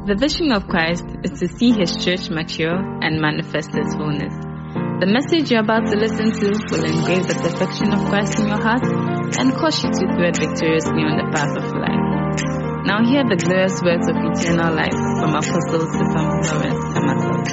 The vision of Christ is to see His church mature and manifest His fullness. The message you're about to listen to will engrave the perfection of Christ in your heart and cause you to thread victoriously on the path of life. Now hear the glorious words of eternal life from Apostle Stephen Lawrence Tamatos.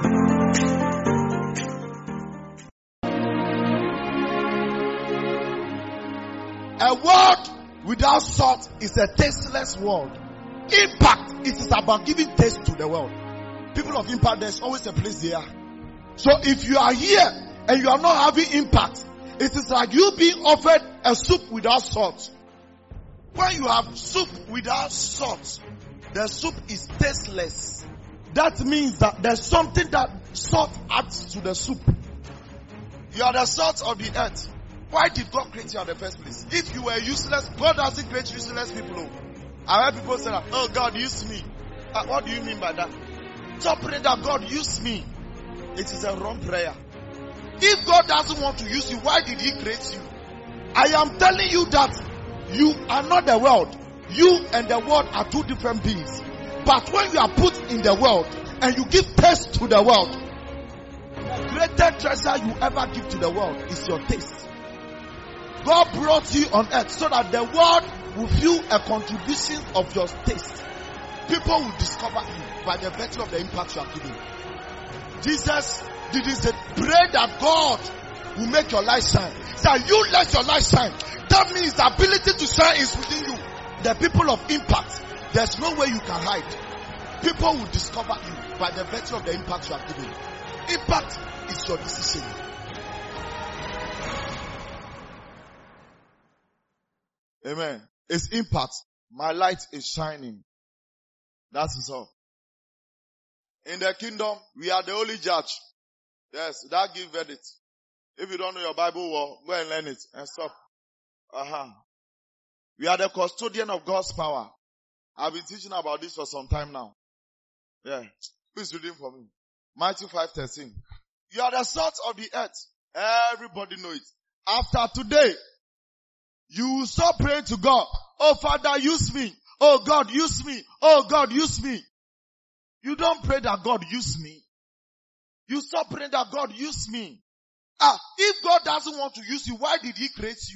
A world without salt is a tasteless world. Impact, it is about giving taste to the world. People of impact, there's always a place they are. So if you are here and you are not having impact, it is like you being offered a soup without salt. When you have soup without salt, the soup is tasteless. That means that there's something that salt adds to the soup. You are the salt of the earth. Why did God create you in the first place? If you were useless, God doesn't create useless people. I heard people say that, oh, God, use me. What do you mean by that? Stop praying that God use me. It is a wrong prayer. If God doesn't want to use you, why did He create you? I am telling you that you are not the world. You and the world are two different beings. But when you are put in the world and you give taste to the world, the greatest treasure you ever give to the world is your taste. God brought you on earth so that the world will feel a contribution of your taste. People will discover you by the virtue of the impact you are giving. Jesus did this, pray that God will make your light shine. So you let your light shine. That means the ability to shine is within you. The people of impact, there's no way you can hide. People will discover you by the virtue of the impact you are giving. Impact is your decision. Amen. It's impact. My light is shining. That is all. In the kingdom, we are the only judge. Yes, that give verdict. If you don't know your Bible well, go and learn it and stop. We are the custodian of God's power. I've been teaching about this for some time now. Yeah. Who's reading for me? Matthew 5:13. You are the salt of the earth. Everybody know it. After today, you will stop praying to God. Oh, Father, use me. Oh, God, use me. Oh, God, use me. You don't pray that God use me. You stop praying that God use me. If God doesn't want to use you, why did He create you?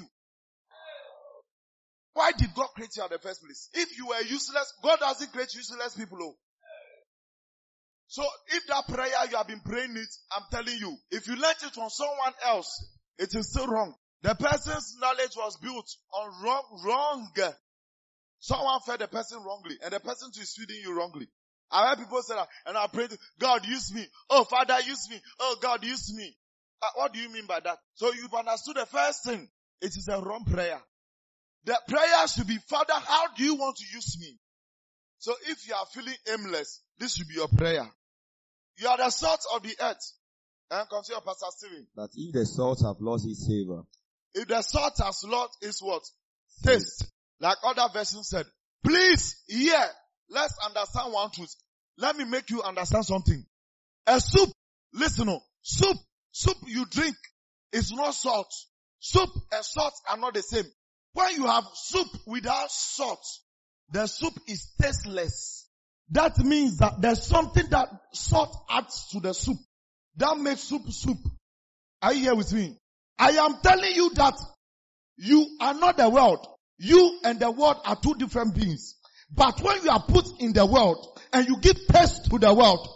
Why did God create you in the first place? If you were useless, God doesn't create useless people. So if that prayer you have been praying it, I'm telling you, if you learned it from someone else, it is still wrong. The person's knowledge was built on wrong. Someone fed the person wrongly, and the person is feeding you wrongly. I heard people say that, and I pray to God, use me. Oh, Father, use me. Oh, God, use me. What do you mean by that? So you've understood the first thing. It is a wrong prayer. The prayer should be, Father, how do you want to use me? So if you are feeling aimless, this should be your prayer. You are the salt of the earth. And continue, Pastor Stephen. That if the salt have lost its savor. If the salt has lost its what? Taste. Like other versions said. Please, here, let's understand one truth. Let me make you understand something. A soup, listen, soup you drink is not salt. Soup and salt are not the same. When you have soup without salt, the soup is tasteless. That means that there's something that salt adds to the soup. That makes soup. Are you here with me? I am telling you that you are not the world. You and the world are two different beings. But when you are put in the world and you give taste to the world,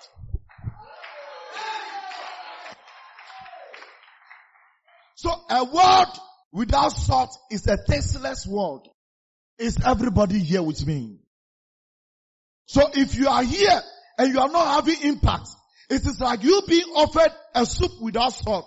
so a world without salt is a tasteless world. Is everybody here with me? So if you are here and you are not having impact, it is like you being offered a soup without salt.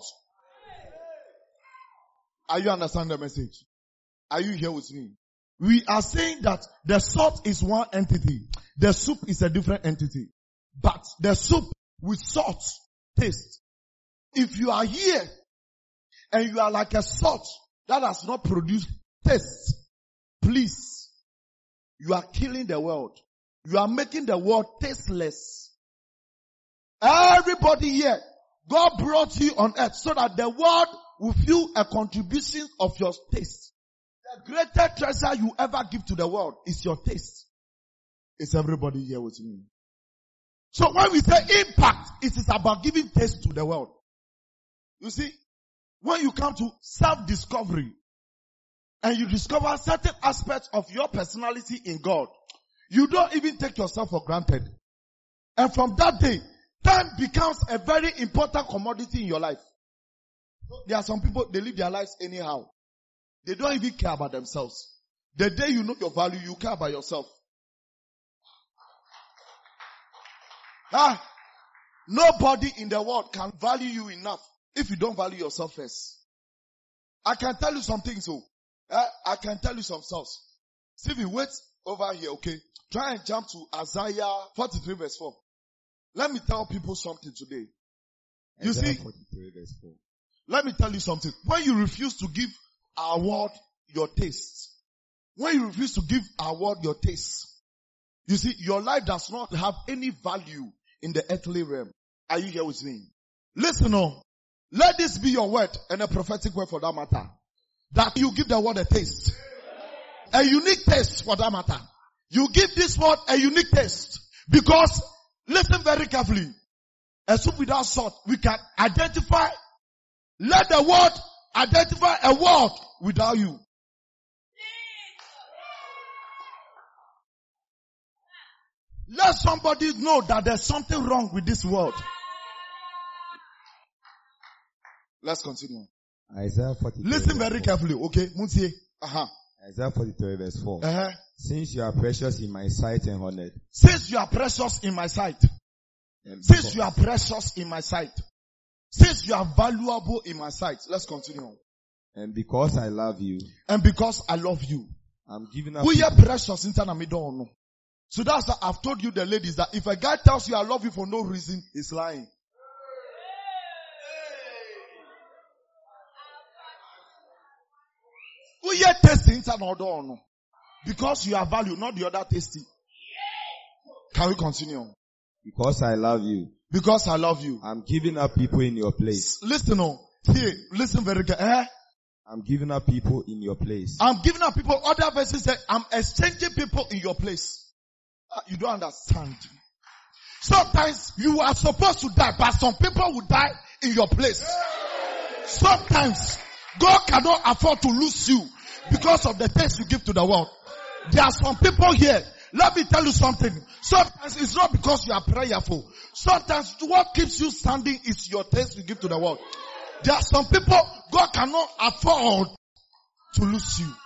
Are you understanding the message? Are you here with me? We are saying that the salt is one entity. The soup is a different entity. But the soup with salt taste. If you are here and you are like a salt that has not produced taste, please, you are killing the world. You are making the world tasteless. Everybody here, God brought you on earth so that the world will feel a contribution of your taste. The greatest treasure you ever give to the world is your taste. Is everybody here with me? So when we say impact, it is about giving taste to the world. You see, when you come to self-discovery and you discover certain aspects of your personality in God, you don't even take yourself for granted. And from that day, time becomes a very important commodity in your life. There are some people, they live their lives anyhow. They don't even care about themselves. The day you know your value, you care about yourself. Nobody in the world can value you enough if you don't value yourself first. I can tell you some things. I can tell you some stuff. Stephen, wait over here, okay? Try and jump to Isaiah 43 verse 4. Let me tell people something today. You Isaiah see, 43 verse 4. let me tell you something. When you refuse to give our world your taste, when you refuse to give our world your taste, you see, your life does not have any value in the earthly realm. Are you here with me? Listen on. Let this be your word and a prophetic word for that matter. That you give the word a taste. A unique taste for that matter. You give this word a unique taste. Because, listen very carefully. A soup without salt, we can identify. Let the word identify a word without you. Let somebody know that there's something wrong with this world. Let's continue. Isaiah 43 Listen verse very 4. carefully, okay? Muntie. Isaiah 43 verse 4. Uh-huh. Since you are precious in my sight and honored. Since you are precious in my sight. And Since you are precious in my sight. Since you are valuable in my sight. Let's continue. And because I love you. And because I love you. I'm giving up. We are precious in time and don't know. So that's why I've told you the ladies that if a guy tells you I love you for no reason, he's lying. We are tasting and don't know. Because you are valued, not the other tasting. Can we continue? Because I love you. Because I love you. I'm giving up people in your place. Listen on. Here, listen very carefully. I'm giving up people in your place. I'm giving up people. Other verses say, I'm exchanging people in your place. You don't understand. Sometimes you are supposed to die, but some people will die in your place. Sometimes God cannot afford to lose you because of the taste you give to the world. There are some people here. Let me tell you something. Sometimes it's not because you are prayerful. Sometimes what keeps you standing is your taste you give to the world. There are some people God cannot afford to lose you.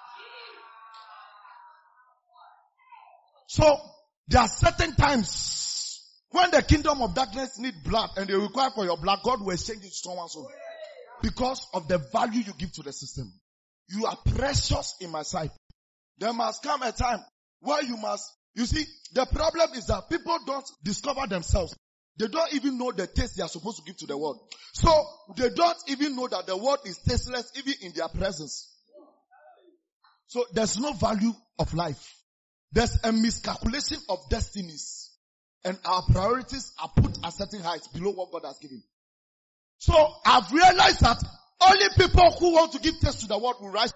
So, there are certain times when the kingdom of darkness need blood and they require for your blood, God will exchange it to someone's own. Because of the value you give to the system. You are precious in my sight. There must come a time where you see, the problem is that people don't discover themselves. They don't even know the taste they are supposed to give to the world. So, they don't even know that the world is tasteless even in their presence. So, there's no value of life. There's a miscalculation of destinies. And our priorities are put at certain heights below what God has given. So, I've realized that only people who want to give taste to the world will rise.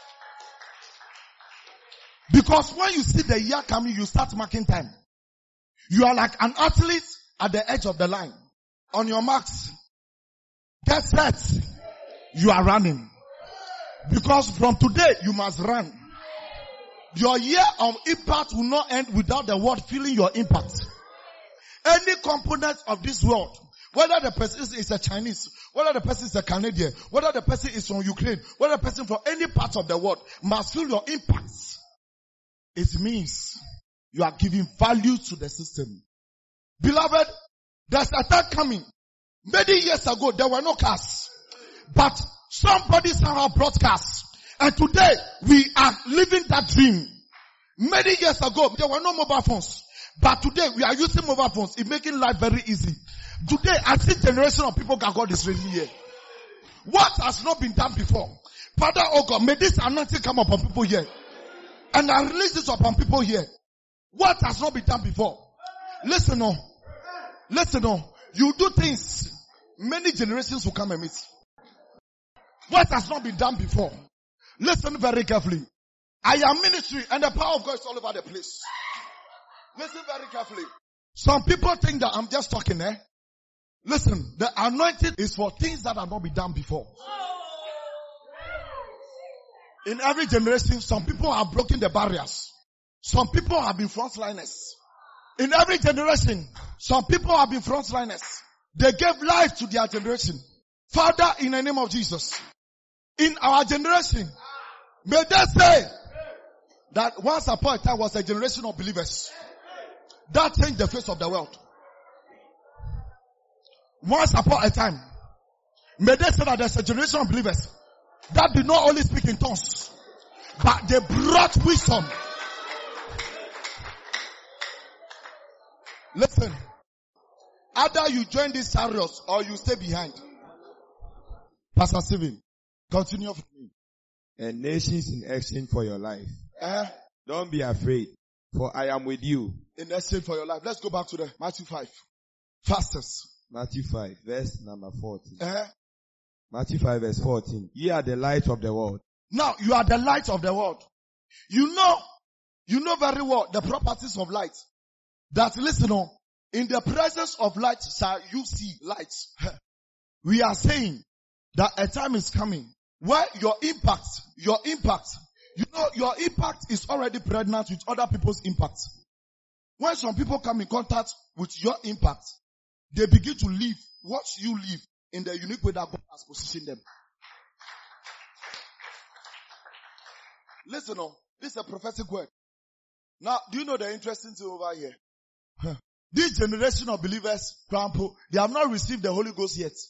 Because when you see the year coming, you start marking time. You are like an athlete at the edge of the line. On your marks, get set. You are running. Because from today, you must run. Your year of impact will not end without the world feeling your impact. Any component of this world, whether the person is a Chinese, whether the person is a Canadian, whether the person is from Ukraine, whether the person from any part of the world, must feel your impact. It means you are giving value to the system. Beloved, there's a time coming. Many years ago, there were no cars. But somebody somehow brought cars. And today, we are living that dream. Many years ago, there were no mobile phones. But today, we are using mobile phones. It's making life very easy. Today, I see generation of people that God is raising here. What has not been done before? Father, oh God, may this anointing come upon people here. And I release this upon people here. What has not been done before? Listen on. Listen on. You do things, many generations will come and meet. What has not been done before? Listen very carefully. I am ministry and the power of God is all over the place. Listen very carefully. Some people think that I'm just talking, eh? Listen, the anointing is for things that have not been done before. In every generation, some people have broken the barriers. Some people have been frontliners. In every generation, some people have been frontliners. They gave life to their generation. Father, in the name of Jesus, in our generation, may they say that once upon a time was a generation of believers that changed the face of the world. Once upon a time, may they say that there's a generation of believers that did not only speak in tongues, but they brought wisdom. Listen, either you join these chariots or you stay behind. Pastor Stephen, continue for me. And nations in exchange for your life. Don't be afraid, for I am with you. In exchange for your life. Let's go back to the Matthew 5. Fastest. Matthew 5, verse number 14. Matthew 5, verse 14. Ye are the light of the world. Now, you are the light of the world. You know very well the properties of light. That, listen on, in the presence of light shall you see light. We are saying that a time is coming where your impact, your impact is already pregnant with other people's impact. When some people come in contact with your impact, they begin to live what you live in the unique way that God has positioned them. Listen on, this is a prophetic word. Now, do you know the interesting thing over here? This generation of believers, they have not received the Holy Ghost yet.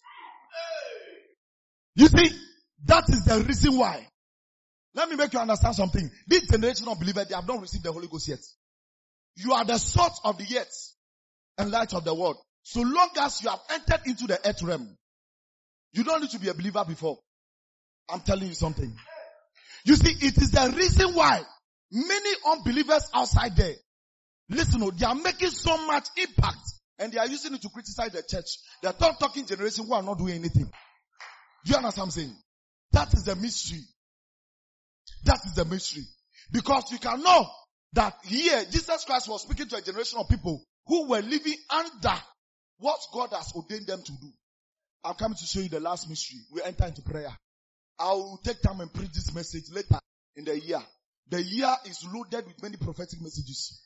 You see, that is the reason why. Let me make you understand something. This generation of believers, they have not received the Holy Ghost yet. You are the salt of the earth and light of the world. So long as you have entered into the earth realm, you don't need to be a believer before. I'm telling you something. You see, it is the reason why many unbelievers outside there, listen, they are making so much impact and they are using it to criticize the church. They are talking generation who are not doing anything. Do you understand what I'm saying? That is the mystery. That is the mystery. Because you can know that here, Jesus Christ was speaking to a generation of people who were living under what God has ordained them to do. I'm coming to show you the last mystery. We enter into prayer. I will take time and preach this message later in the year. The year is loaded with many prophetic messages.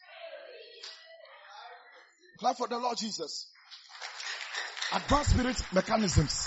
Clap for the Lord Jesus. Advanced spirit mechanisms.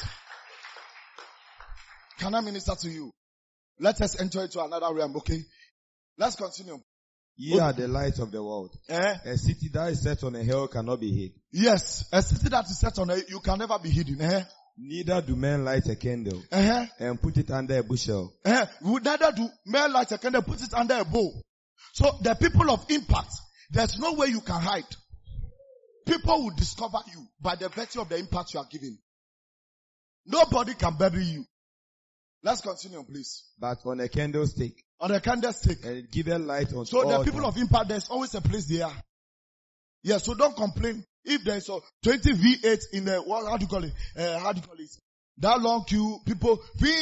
Can I minister to you? Let us enter into another realm, okay? Let's continue. Ye are the light of the world. A city that is set on a hill cannot be hid. Yes, a city that is set on a hill, you can never be hidden. Neither do men light a candle and put it under a bushel. Neither do men light a candle and put it under a bowl. So the people of impact, there's no way you can hide. People will discover you by the virtue of the impact you are giving. Nobody can bury you. Let's continue, please. But on a candlestick. On a candlestick. And it giveth light unto all. So the people of impact, there's always a place there. Yeah, so don't complain. If there's a 20 V8 in the, how do you call it? That long queue, people,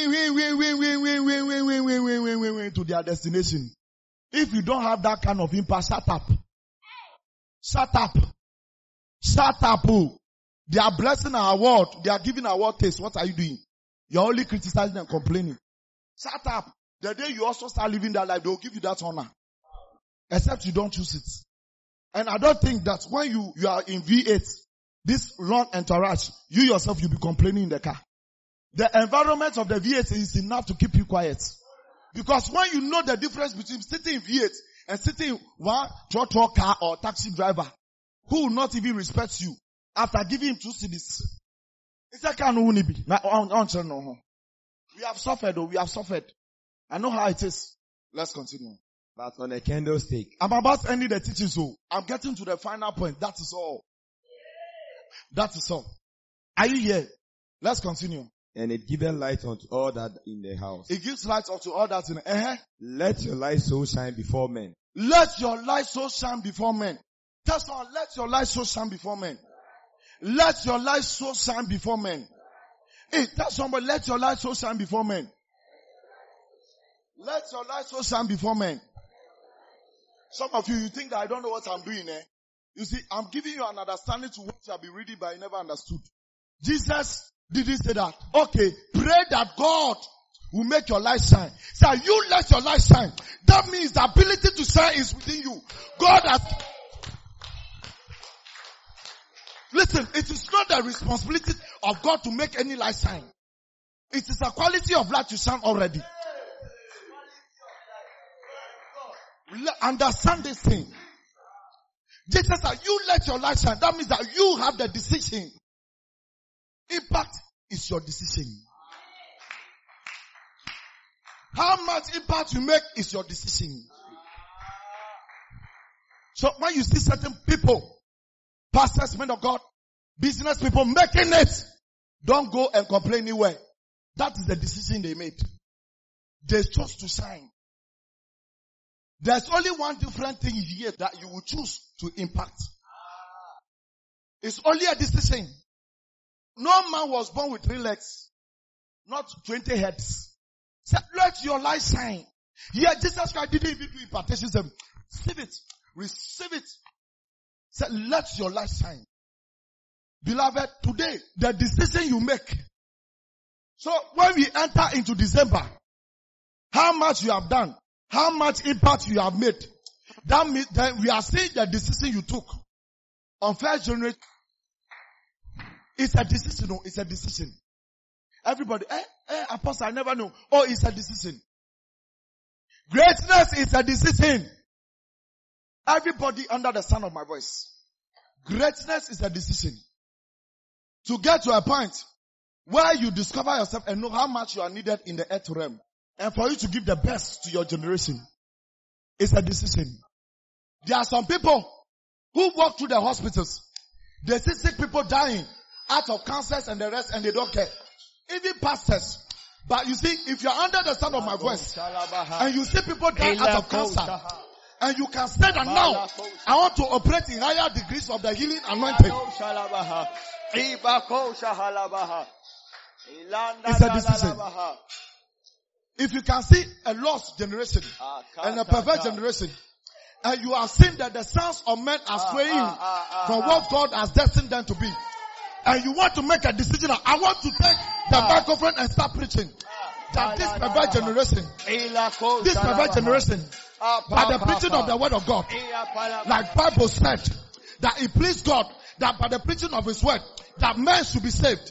to their destination. If you don't have that kind of impact, shut up. Shut up. Shut up. They are blessing our world. They are giving our world taste. What are you doing? You're only criticizing and complaining. Shut up. The day you also start living that life, they will give you that honor. Except you don't choose it. And I don't think that when you are in V8, this long entourage, you yourself, you'll be complaining in the car. The environment of the V8 is enough to keep you quiet. Because when you know the difference between sitting in V8 and sitting in one trotro car or taxi driver, who will not even respect you after giving him 2 CDs. It's a kind of unibi. We have suffered, we have suffered. I know how it is. Let's continue. But on a candlestick. I'm about to end the teaching, so I'm getting to the final point. That is all. That is all. Are you here? Let's continue. And it giveth light unto all that in the house. It gives light unto all that in Let your light so shine before men. Let your light so shine before men. Tell someone, let your light so shine before men. Let your light so shine before men. Hey, tell somebody, let your light so shine before men. Let your light so shine before men. Some of you think that I don't know what I'm doing. You see, I'm giving you an understanding to what you have been reading, but you never understood. Jesus didn't say that. Okay, pray that God will make your light shine. So you let your light shine. That means the ability to shine is within you. God has... Listen, it is not the responsibility of God to make any light shine. It is a quality of light to shine already. Understand this thing. Jesus said, you let your light shine. That means that you have the decision. Impact is your decision. How much impact you make is your decision. So when you see certain people, pastors, men of God, business people making it, don't go and complain anywhere. That is the decision they made. They chose to shine. There's only one different thing here that you will choose to impact. It's only a decision. No man was born with 3 legs, not 20 heads. Say, let your light shine. Yeah, Jesus Christ didn't even do impartation. Say, receive it. Receive it. Say, let your light shine. Beloved, today, the decision you make. So when we enter into December, how much you have done, how much impact you have made, that means that we are seeing the decision you took on 1st January. It's a decision. No, it's a decision. Everybody, Apostle, I never know. Oh, it's a decision. Greatness is a decision. Everybody under the sound of my voice. Greatness is a decision. To get to a point where you discover yourself and know how much you are needed in the earth realm. And for you to give the best to your generation. It's a decision. There are some people who walk through the hospitals. They see sick people dying out of cancers and the rest, and they don't care. Even pastors. But you see, if you're under the sound of my voice, and you see people die out of cancer, and you can say that now, I want to operate in higher degrees of the healing anointing. It's a decision. If you can see a lost generation and a perverse generation, and you are seeing that the sons of men are straying from what God has destined them to be, and you want to make a decision, I want to take the microphone and start preaching that this perverse generation, by the preaching of the word of God, like Bible said, that it pleased God that by the preaching of His word, that men should be saved.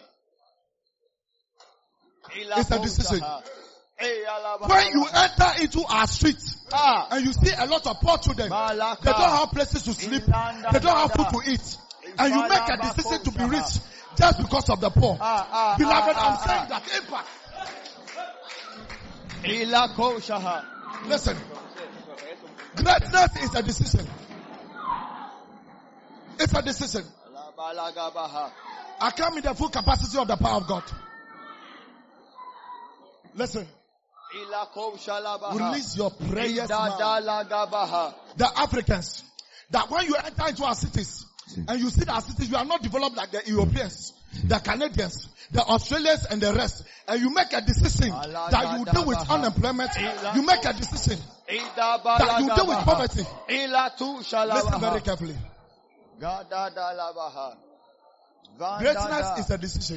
It's a decision. When you enter into our streets and you see a lot of poor children, they don't have places to sleep, they don't have food to eat, and you make a decision to be rich just because of the poor. Beloved, I'm saying that impact. Listen, greatness is a decision. It's a decision. I come in the full capacity of the power of God. Listen. Release your prayers now. The Africans, that when you enter into our cities, and you see our cities, you are not developed like the Europeans, the Canadians, the Australians and the rest, and you make a decision that you deal with unemployment, you make a decision that you deal with poverty. Listen very carefully. Greatness is a decision.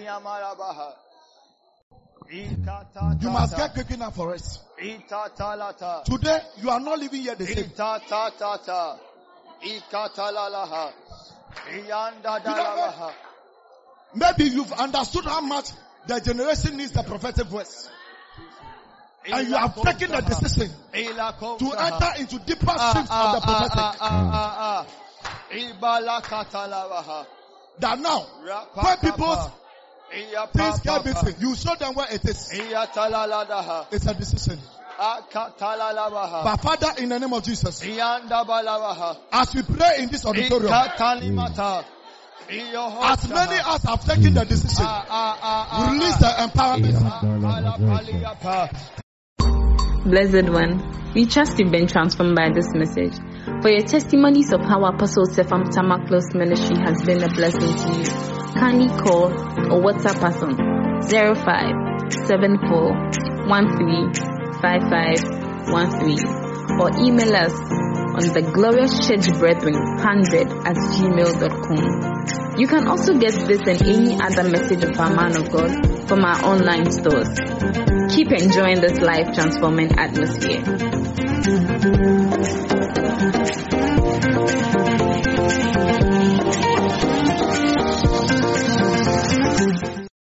You must get quick enough for it. Today, you are not living here the same. Maybe you've understood how much the generation needs the prophetic voice. And you have taken the decision to enter into deeper streams of the prophetic. That now, when people things get busy, you show them where it is. It's a decision. But Father, in the name of Jesus, as we pray in this auditorium, as many as have taken the decision, release the empowerment. Blessed one, we trust you've been transformed by this message. For your testimonies of how Apostle Sepham Tamaklos ministry has been a blessing to you, kindly call or WhatsApp us on 0574135513 or email us on the Glorious Church Brethren 100@gmail.com. You can also get this and any other message of our man of God from our online stores. Keep enjoying this life-transforming atmosphere.